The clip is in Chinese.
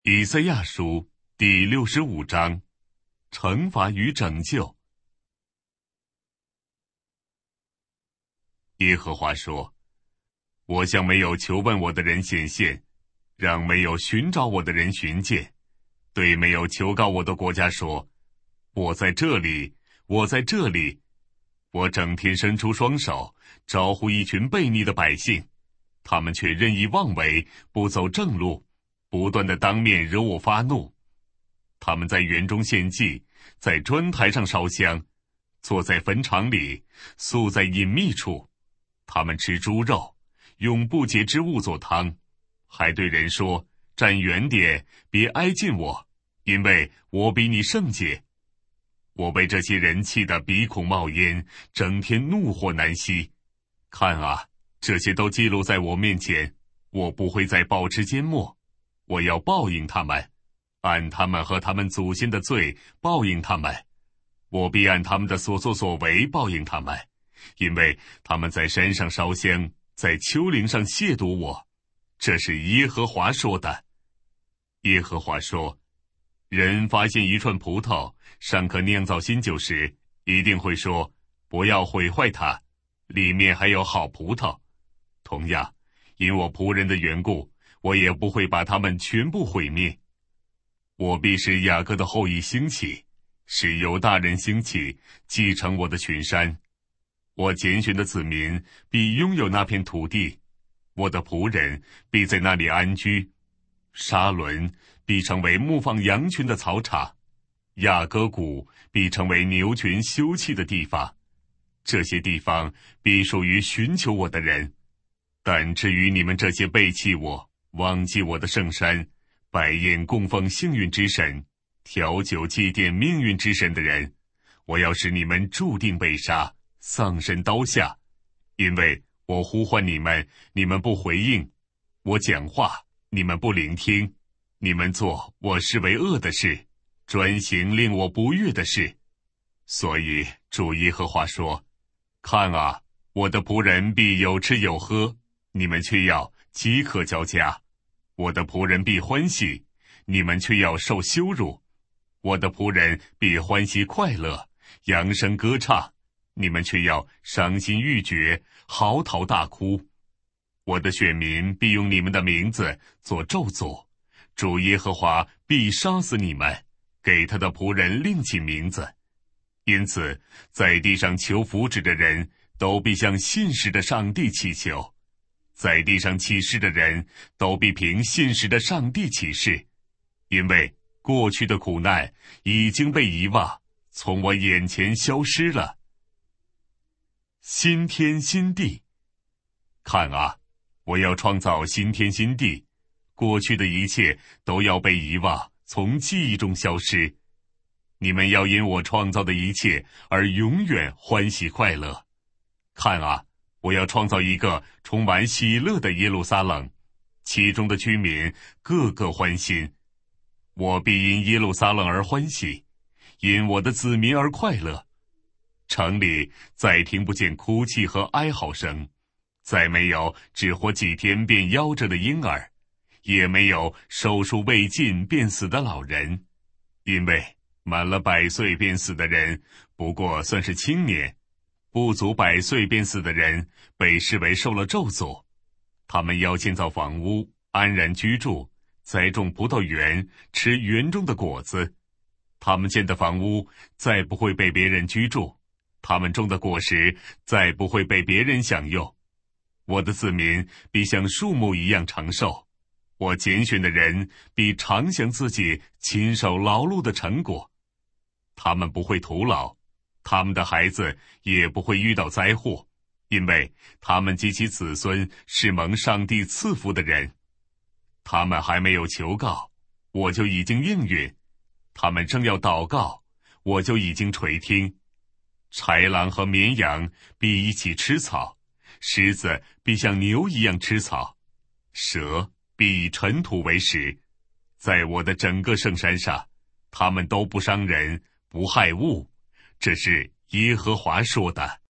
以赛亚书第65章，惩罚与拯救。耶和华说：我向没有求问我的人显现，让没有寻找我的人寻见，对没有求告我的国家说：我在这里，我在这里。我整天伸出双手，招呼一群悖逆的百姓，他们却任意妄为，不走正路，不断地当面惹我发怒。他们在园中献祭，在砖台上烧香，坐在坟场里，宿在隐秘处。他们吃猪肉，用不洁之物做汤，还对人说：站远点，别挨近我，因为我比你圣洁。我被这些人气得鼻孔冒烟，整天怒火难息。看啊，这些都记录在我面前，我不会再保持缄默。我要报应他们，按他们和他们祖先的罪报应他们。我必按他们的所作所为报应他们，因为他们在山上烧香，在丘陵上亵渎我。这是耶和华说的。耶和华说：人发现一串葡萄尚可酿造新酒时，一定会说：不要毁坏它，里面还有好葡萄。同样，因我仆人的缘故，我也不会把他们全部毁灭。我必使雅各的后裔兴起，使犹大人兴起，继承我的群山。我拣选的子民必拥有那片土地，我的仆人必在那里安居。沙伦必成为牧放羊群的草场，雅各谷必成为牛群休憩的地方。这些地方必属于寻求我的人。但至于你们这些背弃我、忘记我的圣山、摆宴供奉幸运之神、调酒祭奠命运之神的人，我要使你们注定被杀，丧身刀下。因为我呼唤你们，你们不回应；我讲话，你们不聆听。你们做我视为恶的事，专行令我不悦的事。所以主耶和华说：看啊，我的仆人必有吃有喝，你们却要饥渴交加；我的仆人必欢喜，你们却要受羞辱；我的仆人必欢喜快乐，扬声歌唱，你们却要伤心欲绝，嚎啕大哭。我的选民必用你们的名字做咒诅，主耶和华必杀死你们，给他的仆人另起名字。因此，在地上求福祉的人都必向信实的上帝祈求，在地上起誓的人都必凭信实的上帝起誓，因为过去的苦难已经被遗忘，从我眼前消失了。新天新地，看啊，我要创造新天新地，过去的一切都要被遗忘，从记忆中消失。你们要因我创造的一切而永远欢喜快乐。看啊，我要创造一个充满喜乐的耶路撒冷，其中的居民个个欢心。我必因耶路撒冷而欢喜，因我的子民而快乐。城里再听不见哭泣和哀嚎声，再没有只活几天便夭折的婴儿，也没有寿数未尽便死的老人，因为满了100岁便死的人不过算是青年，不足100岁便死的人被视为受了咒诅。他们要建造房屋，安然居住，栽种葡萄园，吃园中的果子。他们建的房屋再不会被别人居住，他们种的果实再不会被别人享用。我的子民必像树木一样长寿，我拣选的人必常享自己亲手劳碌的成果。他们不会徒劳，他们的孩子也不会遇到灾祸，因为他们及其子孙是蒙上帝赐福的人。他们还没有求告，我就已经应允；他们正要祷告，我就已经垂听。豺狼和绵羊必一起吃草，狮子必像牛一样吃草，蛇必以尘土为食。在我的整个圣山上，他们都不伤人，不害物。这是耶和华说的。